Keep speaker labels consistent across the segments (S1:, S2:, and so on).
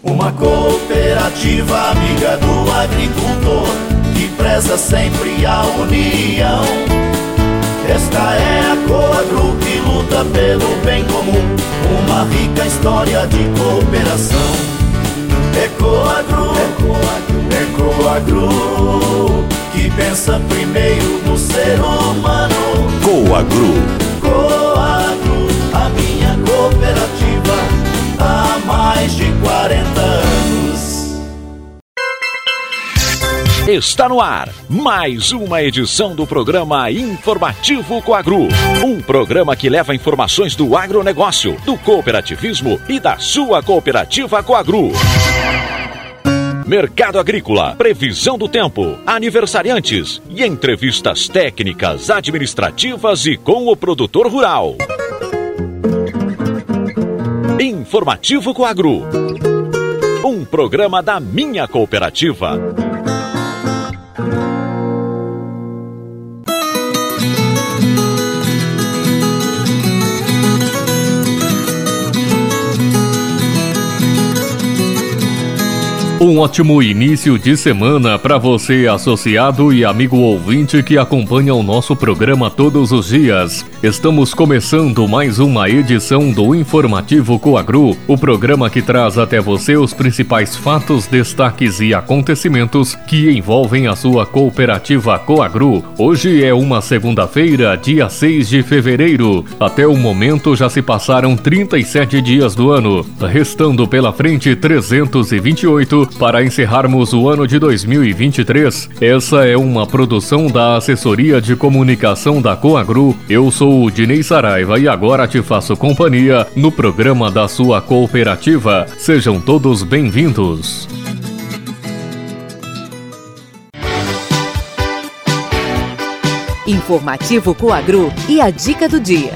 S1: Uma cooperativa amiga do agricultor, que preza sempre a união. Esta é a Coagro que luta pelo bem comum, uma rica história de cooperação. É Coagro, é Coagro, que pensa primeiro no ser humano.
S2: Coagro,
S1: Coagro, a minha cooperativa há mais de 40 anos.
S2: Está no ar mais uma edição do programa Informativo Coagro. Um programa que leva informações do agronegócio, do cooperativismo e da sua cooperativa Coagro. Mercado agrícola, previsão do tempo, aniversariantes e entrevistas técnicas, administrativas e com o produtor rural. Informativo Coagro, um programa da minha cooperativa.
S3: Um ótimo início de semana para você, associado e amigo ouvinte que acompanha o nosso programa todos os dias. Estamos começando mais uma edição do Informativo Coagro, o programa que traz até você os principais fatos, destaques e acontecimentos que envolvem a sua cooperativa Coagro. Hoje é uma segunda-feira, dia 6 de fevereiro. Até o momento já se passaram 37 dias do ano, restando pela frente 328 para encerrarmos o ano de 2023. Essa é uma produção da Assessoria de Comunicação da Coagro. Eu sou o Dinei Saraiva e agora te faço companhia no programa da sua cooperativa. Sejam todos bem-vindos.
S4: Informativo Coagro e a dica do dia.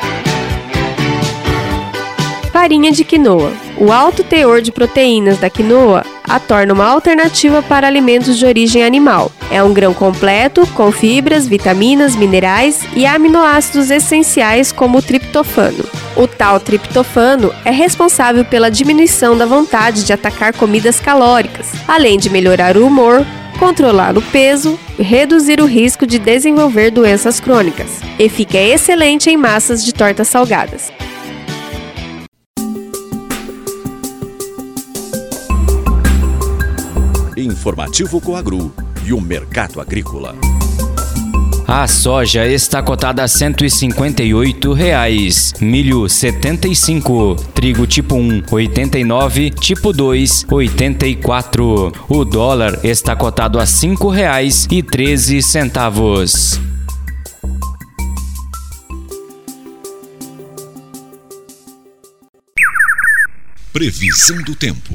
S5: Farinha de quinoa. O alto teor de proteínas da quinoa a torna uma alternativa para alimentos de origem animal. É um grão completo, com fibras, vitaminas, minerais e aminoácidos essenciais como o triptofano. O tal triptofano é responsável pela diminuição da vontade de atacar comidas calóricas, além de melhorar o humor, controlar o peso e reduzir o risco de desenvolver doenças crônicas. E fica excelente em massas de tortas salgadas.
S2: Informativo Coagro e o mercado agrícola.
S6: A soja está cotada a R$ 158, milho 75, trigo tipo 1, 89, tipo 2, 84. O dólar está cotado a R$ 5,13.
S2: Previsão do tempo.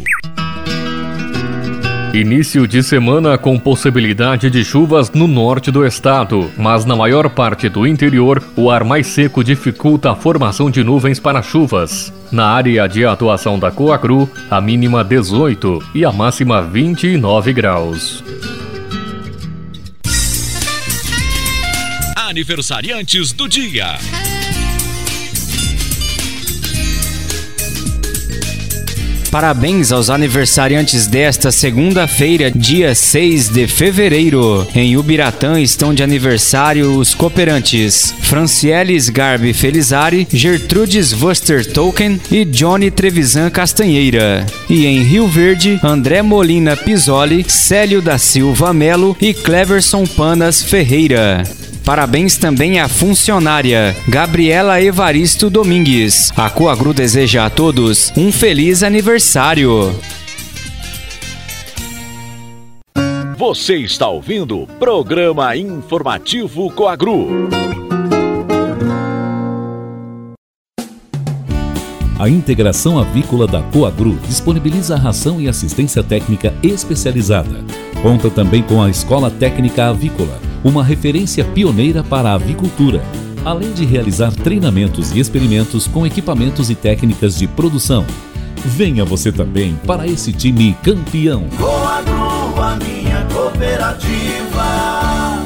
S3: Início de semana com possibilidade de chuvas no norte do estado, mas na maior parte do interior, o ar mais seco dificulta a formação de nuvens para chuvas. Na área de atuação da Coagro, a mínima 18 e a máxima 29 graus.
S2: Aniversariantes do dia.
S6: Parabéns aos aniversariantes desta segunda-feira, dia 6 de fevereiro. Em Ubiratã estão de aniversário os cooperantes Francieles Garbi Felizari, Gertrudes Vuster Token e Johnny Trevisan Castanheira. E em Rio Verde, André Molina Pisoli, Célio da Silva Melo e Cleverson Panas Ferreira. Parabéns também à funcionária Gabriela Evaristo Domingues. A Coagro deseja a todos um feliz aniversário.
S2: Você está ouvindo o programa Informativo Coagro.
S7: A integração avícola da Coagro disponibiliza ração e assistência técnica especializada. Conta também com a Escola Técnica Avícola, uma referência pioneira para a avicultura, além de realizar treinamentos e experimentos com equipamentos e técnicas de produção. Venha você também para esse time campeão.
S1: Coagro, a minha cooperativa.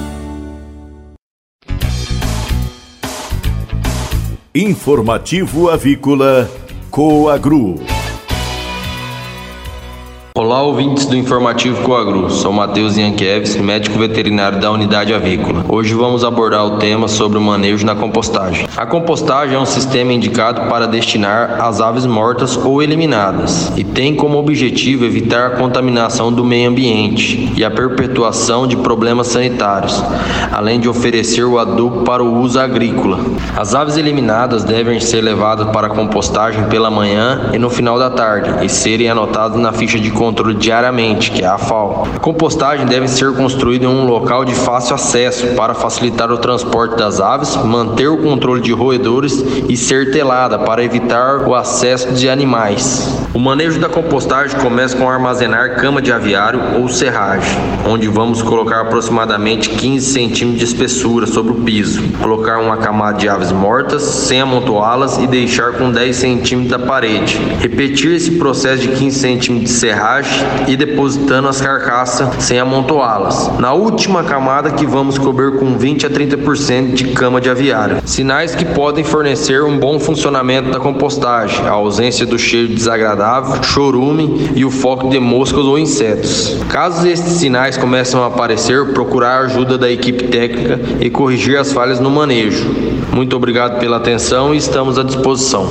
S2: Informativo Avícola Coagro.
S8: Olá, ouvintes do Informativo Coagru. Sou Matheus Ianqueves, médico veterinário da Unidade Avícola. Hoje vamos abordar o tema sobre o manejo na compostagem. A compostagem é um sistema indicado para destinar as aves mortas ou eliminadas e tem como objetivo evitar a contaminação do meio ambiente e a perpetuação de problemas sanitários, além de oferecer o adubo para o uso agrícola. As aves eliminadas devem ser levadas para a compostagem pela manhã e no final da tarde e serem anotadas na ficha de controle diariamente, que é a FAO. A compostagem deve ser construída em um local de fácil acesso para facilitar o transporte das aves, manter o controle de roedores e ser telada para evitar o acesso de animais. O manejo da compostagem começa com armazenar cama de aviário ou serragem, onde vamos colocar aproximadamente 15 centímetros de espessura sobre o piso, colocar uma camada de aves mortas sem amontoá-las e deixar com 10 centímetros da parede. Repetir esse processo de 15 centímetros de serragem e depositando as carcaças sem amontoá-las. Na última camada que vamos cobrir com 20 a 30% de cama de aviário. Sinais que podem fornecer um bom funcionamento da compostagem: a ausência do cheiro desagradável, chorume e o foco de moscas ou insetos. Caso estes sinais começam a aparecer, procurar a ajuda da equipe técnica e corrigir as falhas no manejo. Muito obrigado pela atenção e estamos à disposição.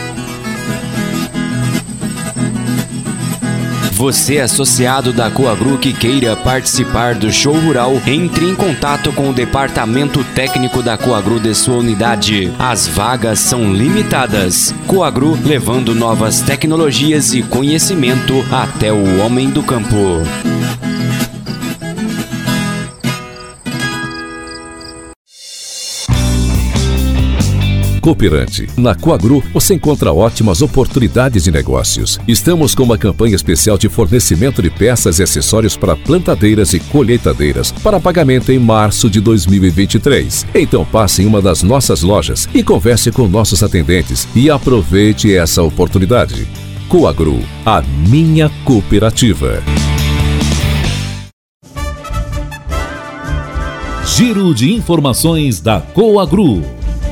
S6: Você, associado da Coagru que queira participar do show rural, entre em contato com o departamento técnico da Coagru de sua unidade. As vagas são limitadas. Coagru levando novas tecnologias e conhecimento até o homem do campo.
S7: Cooperante. Na Coagru, você encontra ótimas oportunidades de negócios. Estamos com uma campanha especial de fornecimento de peças e acessórios para plantadeiras e colheitadeiras para pagamento em março de 2023. Então passe em uma das nossas lojas e converse com nossos atendentes e aproveite essa oportunidade. Coagru, a minha cooperativa. Giro de informações da Coagru.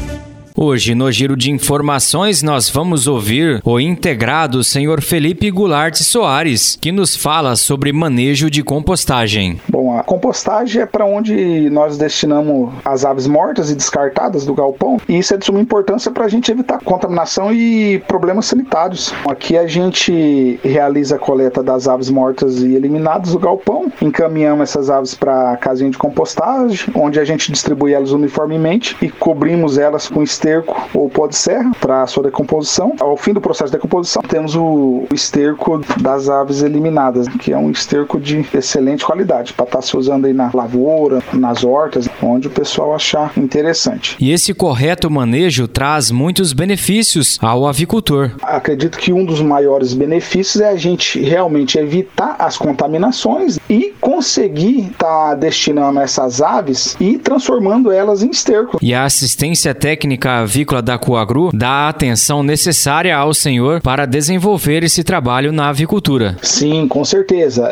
S6: Hoje, no Giro de Informações, nós vamos ouvir o integrado Sr. Felipe Goulart Soares, que nos fala sobre manejo de compostagem.
S9: Bom, a compostagem é para onde nós destinamos as aves mortas e descartadas do galpão, e isso é de suma importância para a gente evitar contaminação e problemas sanitários. Aqui a gente realiza a coleta das aves mortas e eliminadas do galpão, encaminhamos essas aves para a casinha de compostagem, onde a gente distribui elas uniformemente e cobrimos elas com esterco ou pó de serra para a sua decomposição. Ao fim do processo de decomposição, temos o esterco das aves eliminadas, que é um esterco de excelente qualidade, para estar se usando aí na lavoura, nas hortas, onde o pessoal achar interessante.
S6: E esse correto manejo traz muitos benefícios ao avicultor.
S9: Acredito que um dos maiores benefícios é a gente realmente evitar as contaminações e conseguir estar destinando essas aves e transformando elas em esterco.
S6: E a assistência técnica avícola da Coagru dá a atenção necessária ao senhor para desenvolver esse trabalho na avicultura.
S9: Sim, com certeza.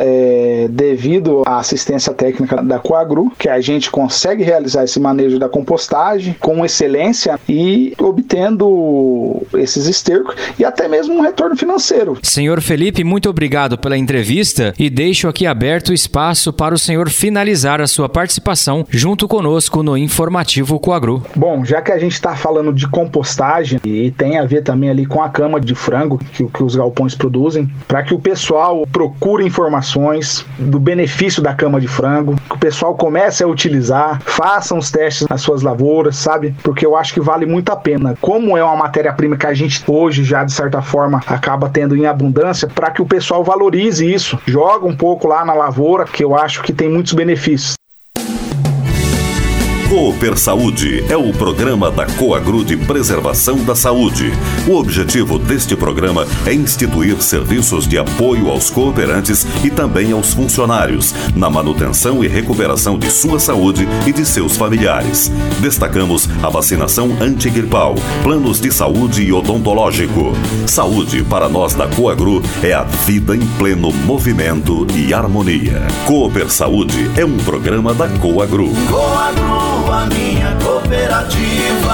S9: Devido à assistência técnica da Coagru, que a gente consegue realizar esse manejo da compostagem com excelência e obtendo esses estercos e até mesmo um retorno financeiro.
S6: Senhor Felipe, muito obrigado pela entrevista e deixo aqui aberto o espaço para o senhor finalizar a sua participação junto conosco no Informativo Coagru.
S9: Bom, já que a gente está falando de compostagem e tem a ver também ali com a cama de frango que os galpões produzem, para que o pessoal procure informações do benefício da cama de frango, que o pessoal comece a utilizar, façam os testes nas suas lavouras, sabe? Porque eu acho que vale muito a pena. Como é uma matéria-prima que a gente hoje já, de certa forma, acaba tendo em abundância, para que o pessoal valorize isso. Joga um pouco lá na lavoura, que eu acho que tem muitos benefícios.
S7: Cooper Saúde é o programa da Coagru de preservação da saúde. O objetivo deste programa é instituir serviços de apoio aos cooperantes e também aos funcionários, na manutenção e recuperação de sua saúde e de seus familiares. Destacamos a vacinação antigripal, planos de saúde e odontológico. Saúde, para nós da Coagru, é a vida em pleno movimento e harmonia. Cooper Saúde é um programa da Coagru.
S1: Coagru, a minha cooperativa.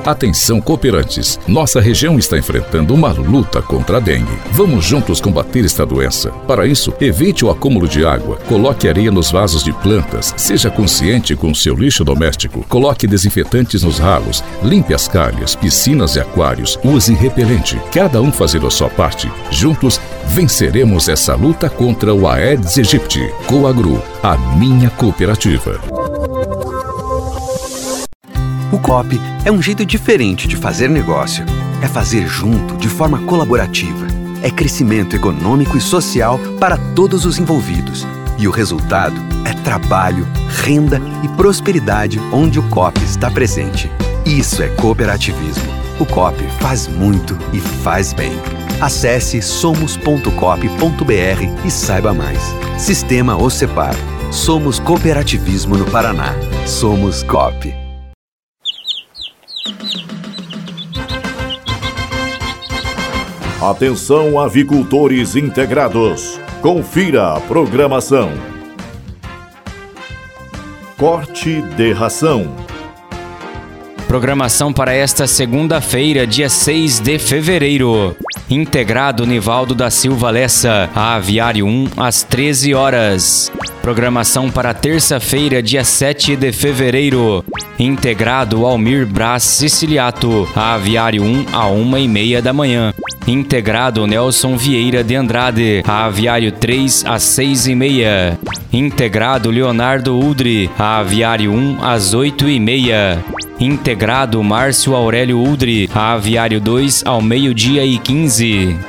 S7: Atenção, cooperantes, nossa região está enfrentando uma luta contra a dengue. Vamos juntos combater esta doença. Para isso, evite o acúmulo de água, coloque areia nos vasos de plantas, seja consciente com o seu lixo doméstico, coloque desinfetantes nos ralos, limpe as calhas, piscinas e aquários, use repelente. Cada um fazendo a sua parte. Juntos, venceremos essa luta contra o Aedes aegypti. Coagru, a minha cooperativa.
S10: O Coop é um jeito diferente de fazer negócio. É fazer junto, de forma colaborativa. É crescimento econômico e social para todos os envolvidos. E o resultado é trabalho, renda e prosperidade onde o Coop está presente. Isso é cooperativismo. O Coop faz muito e faz bem. Acesse somos.coop.br e saiba mais. Sistema OCEPAR. Somos cooperativismo no Paraná. Somos Coop.
S1: Atenção, avicultores integrados. Confira a programação. Corte de ração.
S6: Programação para esta segunda-feira, dia 6 de fevereiro. Integrado Nivaldo da Silva Lessa, a Aviário 1, às 13 horas. Programação para terça-feira, dia 7 de fevereiro. Integrado Almir Brás Siciliato, a Aviário 1, à 1h30 da manhã. Integrado Nelson Vieira de Andrade, a Aviário 3, às 6h30. Integrado Leonardo Udri, a Aviário 1, às 8h30. Integrado Márcio Aurélio Udri, a Aviário 2, ao 12h15.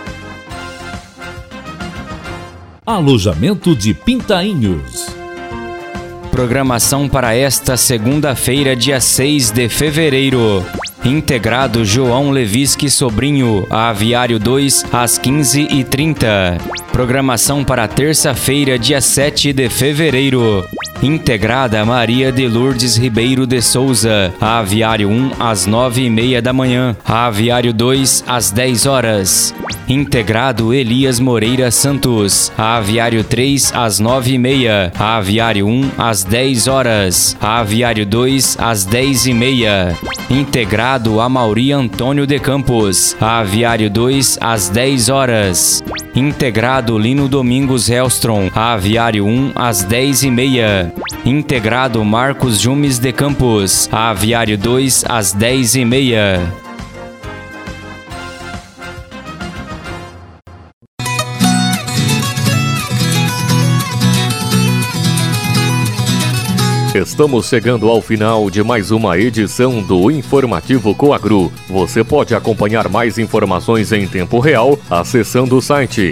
S7: Alojamento de Pintainhos.
S6: Programação para esta segunda-feira, dia 6 de fevereiro. Integrado João Levisque Sobrinho, a Aviário 2, às 15h30. Programação para terça-feira, dia 7 de fevereiro. Integrada Maria de Lourdes Ribeiro de Souza, a Aviário 1, às 9h30 da manhã. A Aviário 2, às 10 horas. Integrado Elias Moreira Santos, a Aviário 3, às 9h30. A Aviário 1, às 10 horas. A Aviário 2, às 10h30. Integrado Amauri Antônio de Campos, a Aviário 2, às 10 horas. Integrado Lino Domingos Hellstrom, a Aviário 1, às 10h30. Integrado Marcos Jumes de Campos, a Aviário 2, às 10h30.
S3: Estamos chegando ao final de mais uma edição do Informativo Coagru. Você pode acompanhar mais informações em tempo real acessando o site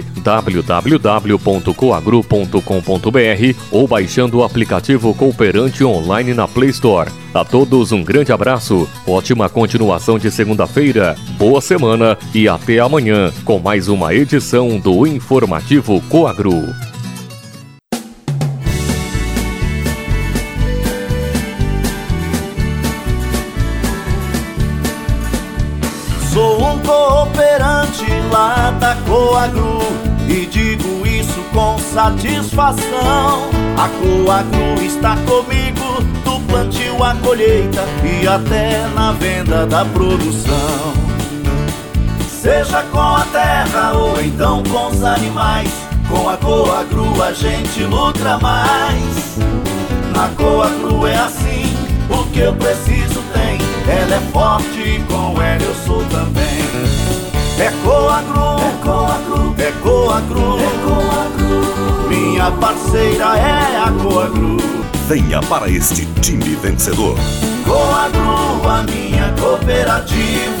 S3: www.coagru.com.br ou baixando o aplicativo Cooperante online na Play Store. A todos um grande abraço, ótima continuação de segunda-feira, boa semana e até amanhã com mais uma edição do Informativo Coagru.
S1: Sou um cooperante lá da Coagru e digo isso com satisfação. A Coagru está comigo do plantio à colheita e até na venda da produção. Seja com a terra ou então com os animais, com a Coagru a gente luta mais. Na Coagru é assim, o que eu preciso tem. Ela é forte e com ela eu sou também. É Coagru, é Coagru, é Coagru, é Coagru. Minha parceira é a Coagru.
S11: Venha para este time vencedor.
S1: Coagru, a minha cooperativa.